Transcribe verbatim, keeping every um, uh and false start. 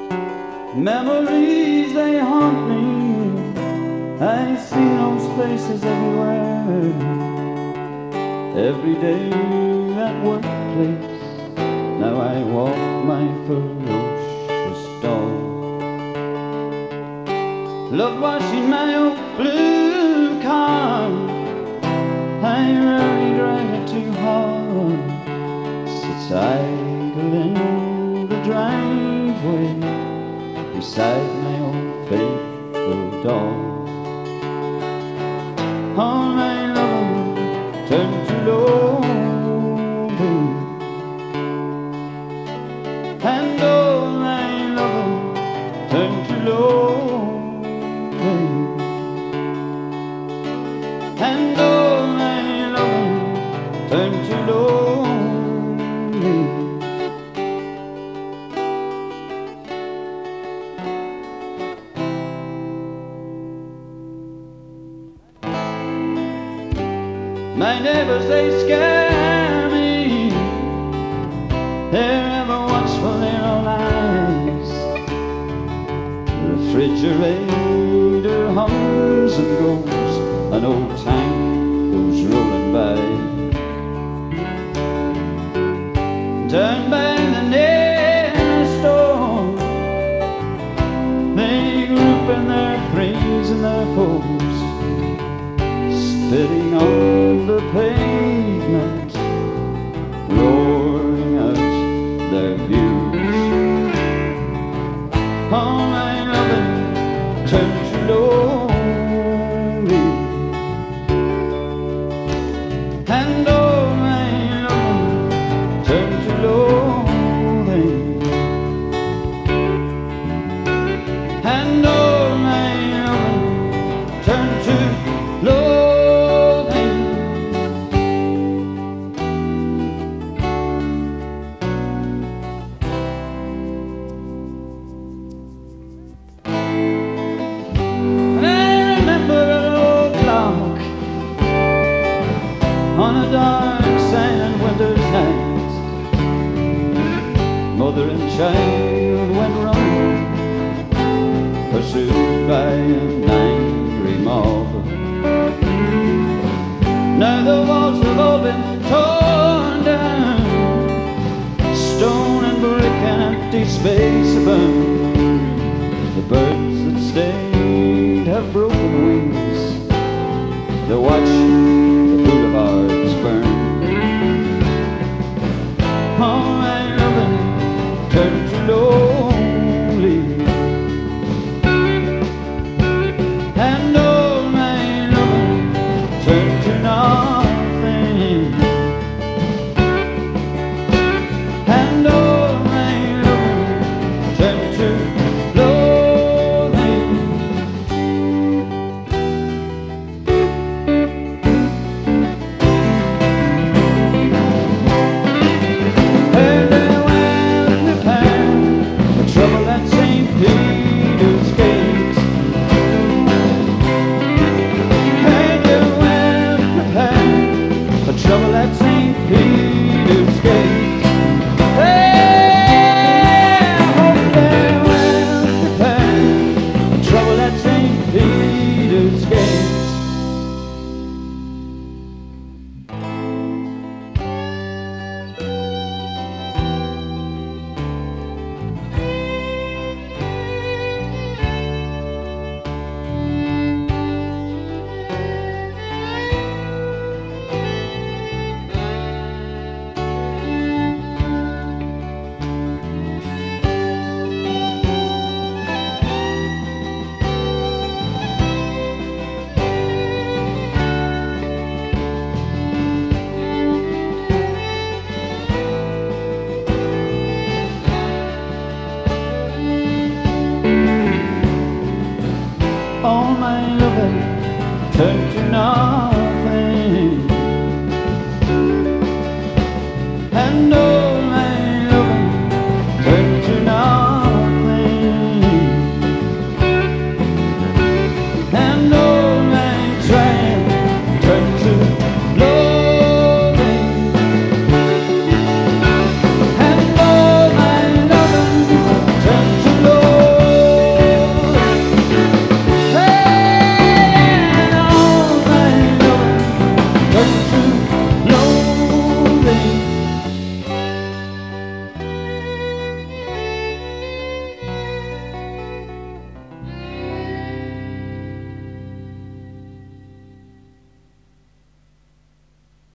Memories, they haunt me. I see those faces everywhere. Every day at workplace, now I walk my ferocious dog. Love washing my old blue car. I rarely drive it too hard. Sits idle in the driveway beside my old faithful dog. All my loving turned to lonely, and all my loving turned to lonely, and all my loving turned to lonely. My neighbors, they scare me. They're ever watchful in all eyes. The refrigerator hums and goes, an old tank goes rolling by. Down by the nearest store, they group in their threes and their fours, spitting on the pavement, roaring out their views. All my loving turned to lonely, and all my loving turned to lonely, and all my loving turned to lonely. On a dark, silent winter's night, mother and child went running, pursued by an angry mob. Now the walls have all been torn down, stone and brick and empty space abound. The birds that stayed have broken wings, they watch boulevards burn. All my loving turned to lonely, and all my loving turned to nothing, and all my loving turned to loathing. Trouble at Saint Peter's Gate. Hey, I hope they're well prepared. Trouble at Saint Peter's Gate. All my loving turned to nothing, and